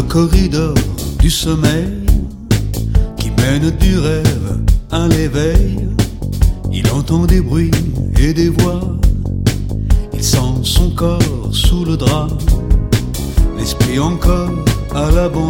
corridor du sommeil qui mène du rêve à l'éveil. Il entend des bruits et des voix, il sent son corps sous le drap, l'esprit encore à l'abandon.